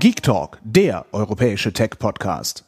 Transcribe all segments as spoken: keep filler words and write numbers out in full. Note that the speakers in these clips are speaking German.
Geek Talk, der europäische Tech-Podcast.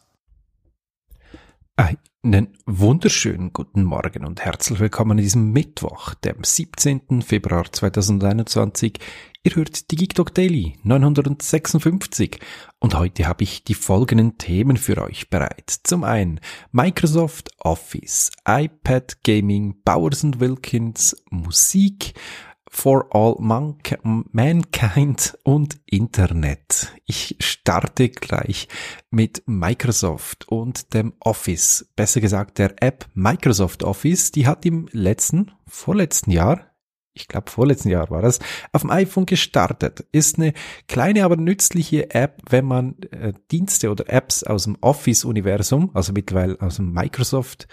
Einen wunderschönen guten Morgen und herzlich willkommen an diesem Mittwoch, dem siebzehnten Februar zweitausendeinundzwanzig. Ihr hört die Geek Talk Daily neunhundertsechsundfünfzig und heute habe ich die folgenden Themen für euch bereit. Zum einen Microsoft Office, iPad Gaming, Bowers and Wilkins, Musik, For All Mank- Mankind und Internet. Ich starte gleich mit Microsoft und dem Office, besser gesagt der App Microsoft Office. Die hat im letzten, vorletzten Jahr, ich glaube vorletzten Jahr war das, auf dem iPhone gestartet. Ist eine kleine, aber nützliche App, wenn man äh, Dienste oder Apps aus dem Office-Universum, also mittlerweile aus dem Microsoft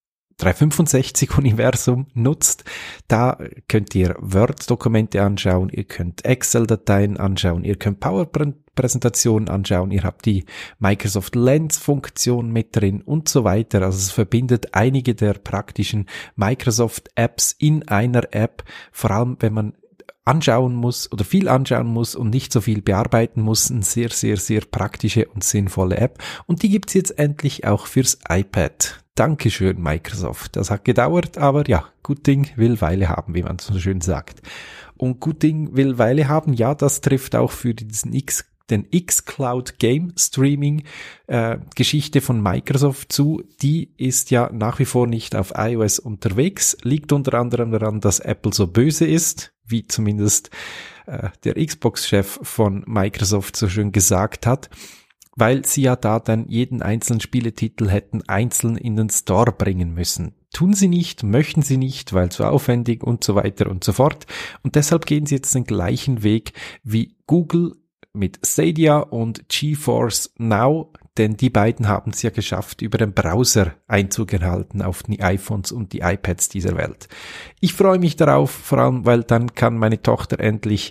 dreihundertfünfundsechzig-Universum nutzt. Da könnt ihr Word-Dokumente anschauen, ihr könnt Excel-Dateien anschauen, ihr könnt PowerPoint-Präsentationen anschauen, ihr habt die Microsoft Lens-Funktion mit drin und so weiter. Also es verbindet einige der praktischen Microsoft-Apps in einer App, vor allem wenn man anschauen muss oder viel anschauen muss und nicht so viel bearbeiten muss. Eine sehr, sehr, sehr praktische und sinnvolle App. Und die gibt's jetzt endlich auch fürs iPad. Dankeschön, Microsoft. Das hat gedauert, aber ja, gut Ding will Weile haben, wie man so schön sagt. Und gut Ding will Weile haben, ja, das trifft auch für diesen X, den xCloud Game Streaming äh, Geschichte von Microsoft zu. Die ist ja nach wie vor nicht auf iOS unterwegs, liegt unter anderem daran, dass Apple so böse ist, wie zumindest äh, der Xbox-Chef von Microsoft so schön gesagt hat, weil sie ja da dann jeden einzelnen Spieletitel hätten einzeln in den Store bringen müssen. Tun sie nicht, möchten sie nicht, weil zu aufwendig und so weiter und so fort. Und deshalb gehen sie jetzt den gleichen Weg wie Google mit Stadia und GeForce Now, denn die beiden haben es ja geschafft, über den Browser Einzug erhalten auf die iPhones und die iPads dieser Welt. Ich freue mich darauf, vor allem, weil dann kann meine Tochter endlich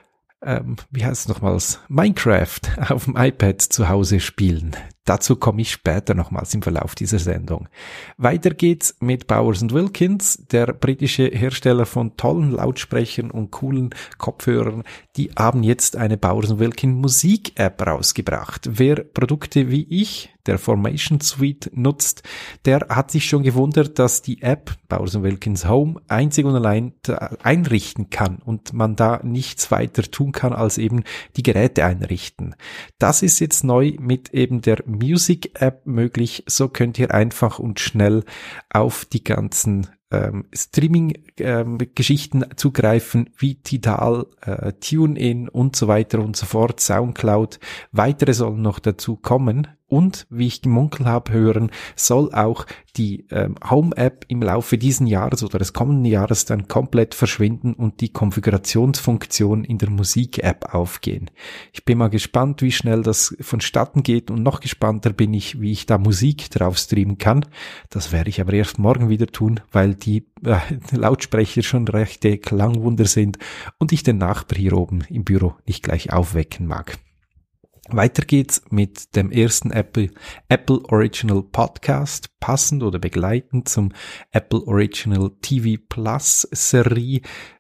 Ähm, wie heißt es nochmals, Minecraft auf dem iPad zu Hause spielen. Dazu komme ich später nochmals im Verlauf dieser Sendung. Weiter geht's mit Bowers and Wilkins, der britische Hersteller von tollen Lautsprechern und coolen Kopfhörern. Die haben jetzt eine Bowers and Wilkins Musik-App rausgebracht. Wer Produkte wie ich, der Formation Suite, nutzt, der hat sich schon gewundert, dass die App Bowers and Wilkins Home einzig und allein einrichten kann und man da nichts weiter tun kann, als eben die Geräte einrichten. Das ist jetzt neu mit eben der Music App möglich. So könnt ihr einfach und schnell auf die ganzen ähm, Streaming-Geschichten ähm, zugreifen, wie Tidal, äh, TuneIn und so weiter und so fort, Soundcloud. Weitere sollen noch dazu kommen. Und, wie ich gemunkelt habe hören, soll auch die ähm, Home-App im Laufe diesen Jahres oder des kommenden Jahres dann komplett verschwinden und die Konfigurationsfunktion in der Musik-App aufgehen. Ich bin mal gespannt, wie schnell das vonstatten geht und noch gespannter bin ich, wie ich da Musik drauf streamen kann. Das werde ich aber erst morgen wieder tun, weil die äh, Lautsprecher schon rechte Klangwunder sind und ich den Nachbar hier oben im Büro nicht gleich aufwecken mag. Weiter geht's mit dem ersten Apple, Apple Original Podcast, passend oder begleitend zum Apple Original T V Plus Serie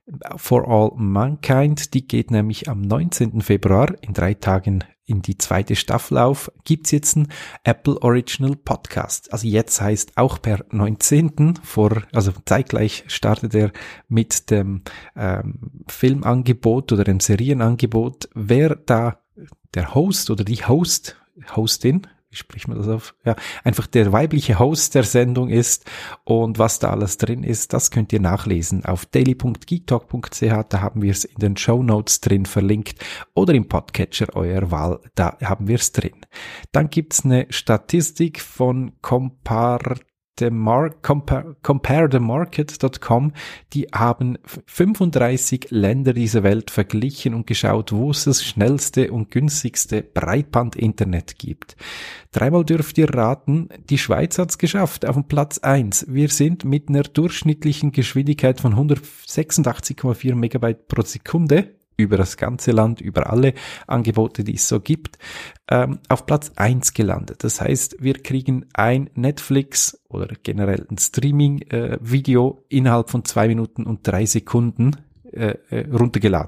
For All Mankind. Die geht nämlich am neunzehnten Februar in drei Tagen in die zweite Staffel auf. Gibt's jetzt einen Apple Original Podcast. Also jetzt heißt auch per neunzehnten vor, also zeitgleich startet er mit dem ähm, Filmangebot oder dem Serienangebot. Wer da der Host oder die Host, Hostin, wie spricht man das auf? Ja, einfach der weibliche Host der Sendung ist und was da alles drin ist, das könnt ihr nachlesen auf daily punkt geektalk punkt c h, da haben wir es in den Shownotes drin verlinkt oder im Podcatcher eurer Wahl, da haben wir es drin. Dann gibt's eine Statistik von Compar The Mar- Compar- compare the market dot com, die haben fünfunddreißig Länder dieser Welt verglichen und geschaut, wo es das schnellste und günstigste Breitband-Internet gibt. Dreimal dürft ihr raten, die Schweiz hat's geschafft, auf dem Platz eins. Wir sind mit einer durchschnittlichen Geschwindigkeit von hundertsechsundachtzig Komma vier Megabyte pro Sekunde über das ganze Land, über alle Angebote, die es so gibt, ähm, auf Platz eins gelandet. Das heißt, wir kriegen ein Netflix oder generell ein Streaming-Video äh, innerhalb von zwei Minuten und drei Sekunden äh, runtergeladen.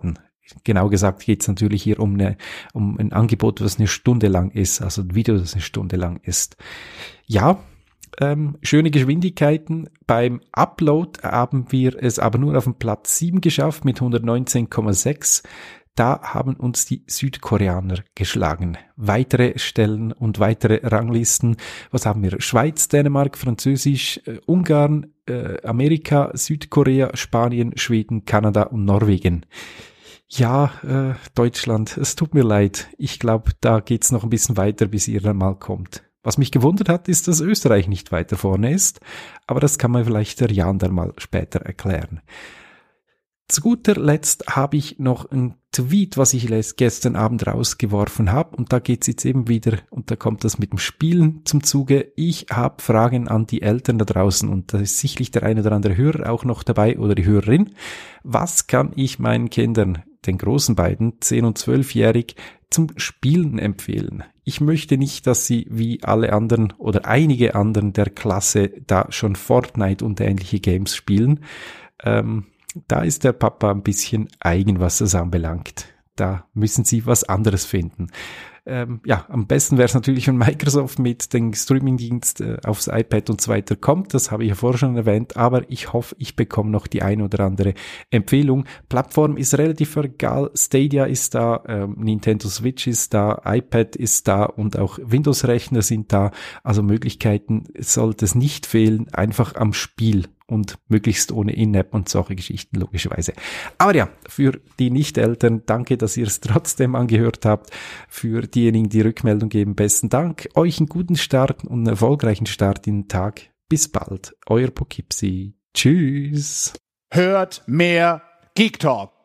Genau gesagt geht es natürlich hier um, eine, um ein Angebot, das eine Stunde lang ist, also ein Video, das eine Stunde lang ist. Ja, ähm, schöne Geschwindigkeiten. Beim Upload haben wir es aber nur auf den Platz sieben geschafft mit hundertneunzehn Komma sechs. Da haben uns die Südkoreaner geschlagen. Weitere Stellen und weitere Ranglisten. Was haben wir? Schweiz, Dänemark, Französisch, äh, Ungarn, äh, Amerika, Südkorea, Spanien, Schweden, Kanada und Norwegen. Ja, äh, Deutschland, es tut mir leid. Ich glaube, da geht's noch ein bisschen weiter, bis ihr dann mal kommt. Was mich gewundert hat, ist, dass Österreich nicht weiter vorne ist. Aber das kann man vielleicht der Jan dann mal später erklären. Zu guter Letzt habe ich noch ein Tweet, was ich gestern Abend rausgeworfen habe. Und da geht's jetzt eben wieder, und da kommt das mit dem Spielen zum Zuge. Ich habe Fragen an die Eltern da draußen, und da ist sicherlich der eine oder andere Hörer auch noch dabei oder die Hörerin. Was kann ich meinen Kindern, den großen beiden, zehn- und zwölfjährig, zum Spielen empfehlen? Ich möchte nicht, dass sie wie alle anderen oder einige anderen der Klasse da schon Fortnite und ähnliche Games spielen. Ähm, Da ist der Papa ein bisschen eigen, was das anbelangt. Da müssen sie was anderes finden. Ähm, ja, am besten wäre es natürlich, wenn Microsoft mit dem Streamingdienst äh, aufs iPad und so weiter kommt. Das habe ich ja vorher schon erwähnt, aber ich hoffe, ich bekomme noch die eine oder andere Empfehlung. Plattform ist relativ egal. Stadia ist da, ähm, Nintendo Switch ist da, iPad ist da und auch Windows-Rechner sind da. Also Möglichkeiten sollte es nicht fehlen, einfach am Spiel. Und möglichst ohne In-App und solche Geschichten, logischerweise. Aber ja, für die Nicht-Eltern, danke, dass ihr es trotzdem angehört habt. Für diejenigen, die Rückmeldung geben, besten Dank. Euch einen guten Start und einen erfolgreichen Start in den Tag. Bis bald. Euer Poughkeepsie. Tschüss. Hört mehr Geek Talk.